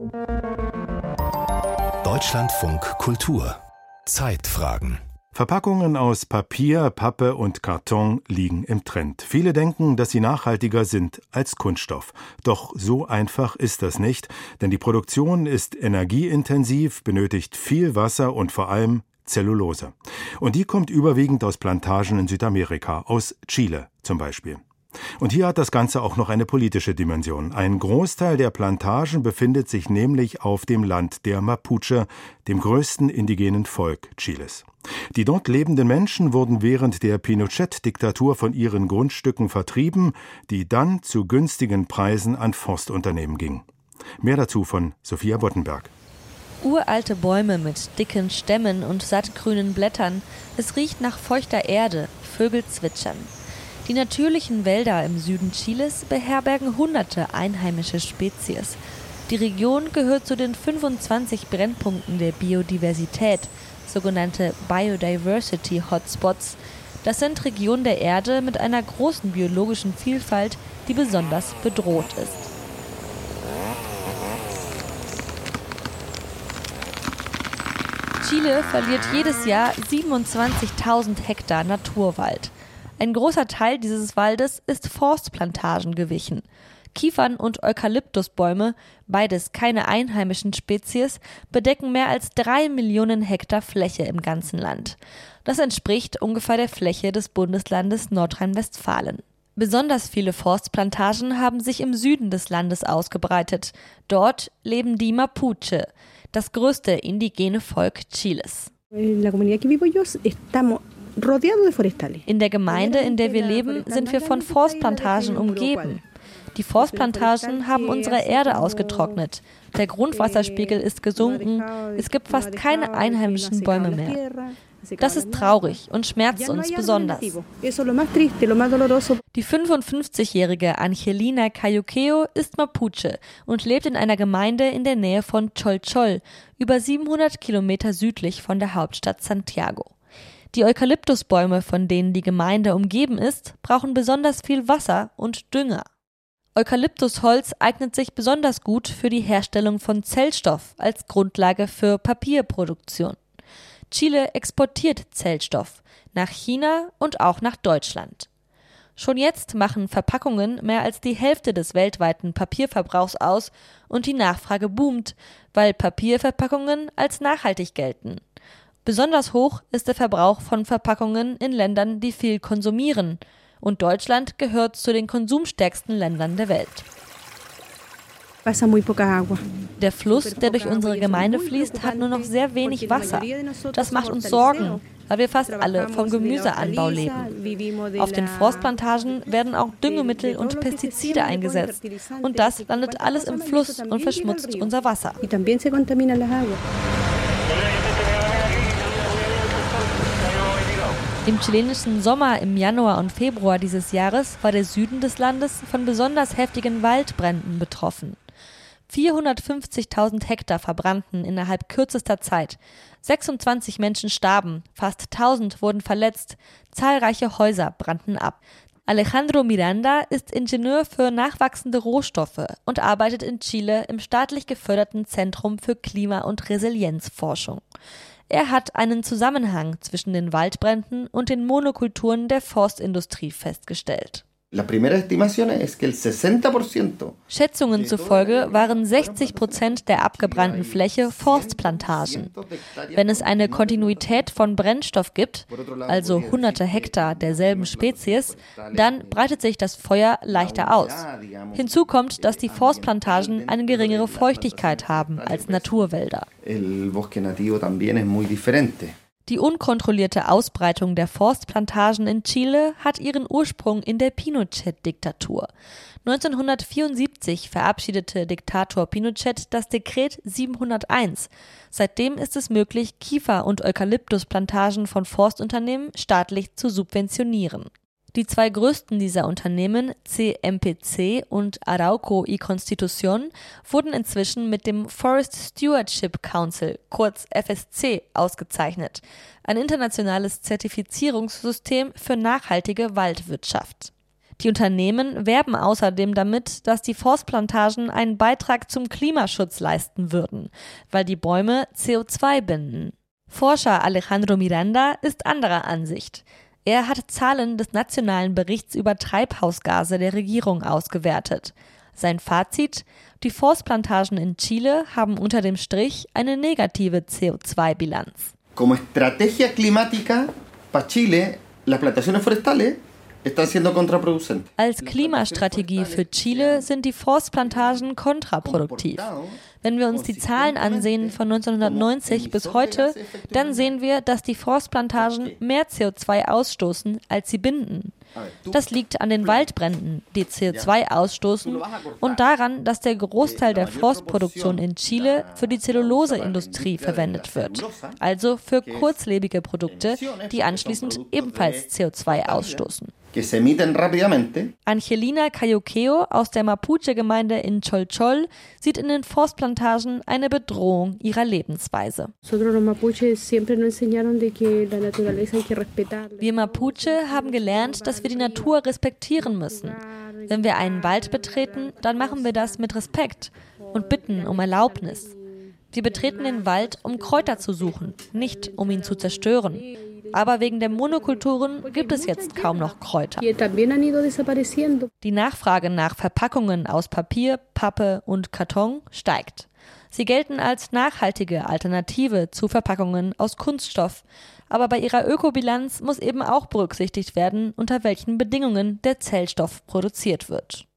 Deutschlandfunk Kultur Zeitfragen. Verpackungen aus Papier, Pappe und Karton liegen im Trend. Viele denken, dass sie nachhaltiger sind als Kunststoff. Doch so einfach ist das nicht, denn die Produktion ist energieintensiv, benötigt viel Wasser und vor allem Zellulose. Und die kommt überwiegend aus Plantagen in Südamerika, aus Chile zum Beispiel. Und hier hat das Ganze auch noch eine politische Dimension. Ein Großteil der Plantagen befindet sich nämlich auf dem Land der Mapuche, dem größten indigenen Volk Chiles. Die dort lebenden Menschen wurden während der Pinochet-Diktatur von ihren Grundstücken vertrieben, die dann zu günstigen Preisen an Forstunternehmen gingen. Mehr dazu von Sophia Boddenberg. Uralte Bäume mit dicken Stämmen und sattgrünen Blättern. Es riecht nach feuchter Erde, Vögel zwitschern. Die natürlichen Wälder im Süden Chiles beherbergen hunderte einheimische Spezies. Die Region gehört zu den 25 Brennpunkten der Biodiversität, sogenannte Biodiversity Hotspots. Das sind Regionen der Erde mit einer großen biologischen Vielfalt, die besonders bedroht ist. Chile verliert jedes Jahr 27.000 Hektar Naturwald. Ein großer Teil dieses Waldes ist Forstplantagen gewichen. Kiefern- und Eukalyptusbäume, beides keine einheimischen Spezies, bedecken mehr als 3 Millionen Hektar Fläche im ganzen Land. Das entspricht ungefähr der Fläche des Bundeslandes Nordrhein-Westfalen. Besonders viele Forstplantagen haben sich im Süden des Landes ausgebreitet. Dort leben die Mapuche, das größte indigene Volk Chiles. In der Gemeinde, in der wir leben, sind wir von Forstplantagen umgeben. Die Forstplantagen haben unsere Erde ausgetrocknet. Der Grundwasserspiegel ist gesunken. Es gibt fast keine einheimischen Bäume mehr. Das ist traurig und schmerzt uns besonders. Die 55-jährige Angelina Cayuqueo ist Mapuche und lebt in einer Gemeinde in der Nähe von Cholchol, über 700 Kilometer südlich von der Hauptstadt Santiago. Die Eukalyptusbäume, von denen die Gemeinde umgeben ist, brauchen besonders viel Wasser und Dünger. Eukalyptusholz eignet sich besonders gut für die Herstellung von Zellstoff als Grundlage für Papierproduktion. Chile exportiert Zellstoff nach China und auch nach Deutschland. Schon jetzt machen Verpackungen mehr als die Hälfte des weltweiten Papierverbrauchs aus und die Nachfrage boomt, weil Papierverpackungen als nachhaltig gelten. Besonders hoch ist der Verbrauch von Verpackungen in Ländern, die viel konsumieren. Und Deutschland gehört zu den konsumstärksten Ländern der Welt. Der Fluss, der durch unsere Gemeinde fließt, hat nur noch sehr wenig Wasser. Das macht uns Sorgen, weil wir fast alle vom Gemüseanbau leben. Auf den Forstplantagen werden auch Düngemittel und Pestizide eingesetzt. Und das landet alles im Fluss und verschmutzt unser Wasser. Im chilenischen Sommer im Januar und Februar dieses Jahres war der Süden des Landes von besonders heftigen Waldbränden betroffen. 450.000 Hektar verbrannten innerhalb kürzester Zeit. 26 Menschen starben, fast 1000 wurden verletzt, zahlreiche Häuser brannten ab. Alejandro Miranda ist Ingenieur für nachwachsende Rohstoffe und arbeitet in Chile im staatlich geförderten Zentrum für Klima- und Resilienzforschung. Er hat einen Zusammenhang zwischen den Waldbränden und den Monokulturen der Forstindustrie festgestellt. Schätzungen zufolge waren 60% der abgebrannten Fläche Forstplantagen. Wenn es eine Kontinuität von Brennstoff gibt, also hunderte Hektar derselben Spezies, dann breitet sich das Feuer leichter aus. Hinzu kommt, dass die Forstplantagen eine geringere Feuchtigkeit haben als Naturwälder. Die unkontrollierte Ausbreitung der Forstplantagen in Chile hat ihren Ursprung in der Pinochet-Diktatur. 1974 verabschiedete Diktator Pinochet das Dekret 701. Seitdem ist es möglich, Kiefer- und Eukalyptusplantagen von Forstunternehmen staatlich zu subventionieren. Die zwei größten dieser Unternehmen, CMPC und Arauco y Constitución, wurden inzwischen mit dem Forest Stewardship Council, kurz FSC, ausgezeichnet, ein internationales Zertifizierungssystem für nachhaltige Waldwirtschaft. Die Unternehmen werben außerdem damit, dass die Forstplantagen einen Beitrag zum Klimaschutz leisten würden, weil die Bäume CO2 binden. Forscher Alejandro Miranda ist anderer Ansicht. Er hat Zahlen des nationalen Berichts über Treibhausgase der Regierung ausgewertet. Sein Fazit: Die Forstplantagen in Chile haben unter dem Strich eine negative CO2-Bilanz. Como estrategia climática para Chile, las plantaciones forestales están siendo contraproducentes. Als Klimastrategie für Chile sind die Forstplantagen kontraproduktiv. Wenn wir uns die Zahlen ansehen von 1990 bis heute, dann sehen wir, dass die Forstplantagen mehr CO2 ausstoßen, als sie binden. Das liegt an den Waldbränden, die CO2 ausstoßen, und daran, dass der Großteil der Forstproduktion in Chile für die Zelluloseindustrie verwendet wird, also für kurzlebige Produkte, die anschließend ebenfalls CO2 ausstoßen. Angelina Cayuqueo aus der Mapuche-Gemeinde in Cholchol sieht in den Forstplantagen eine Bedrohung ihrer Lebensweise. Wir Mapuche haben gelernt, dass wir die Natur respektieren müssen. Wenn wir einen Wald betreten, dann machen wir das mit Respekt und bitten um Erlaubnis. Wir betreten den Wald, um Kräuter zu suchen, nicht um ihn zu zerstören. Aber wegen der Monokulturen gibt es jetzt kaum noch Kräuter. Die Nachfrage nach Verpackungen aus Papier, Pappe und Karton steigt. Sie gelten als nachhaltige Alternative zu Verpackungen aus Kunststoff. Aber bei ihrer Ökobilanz muss eben auch berücksichtigt werden, unter welchen Bedingungen der Zellstoff produziert wird.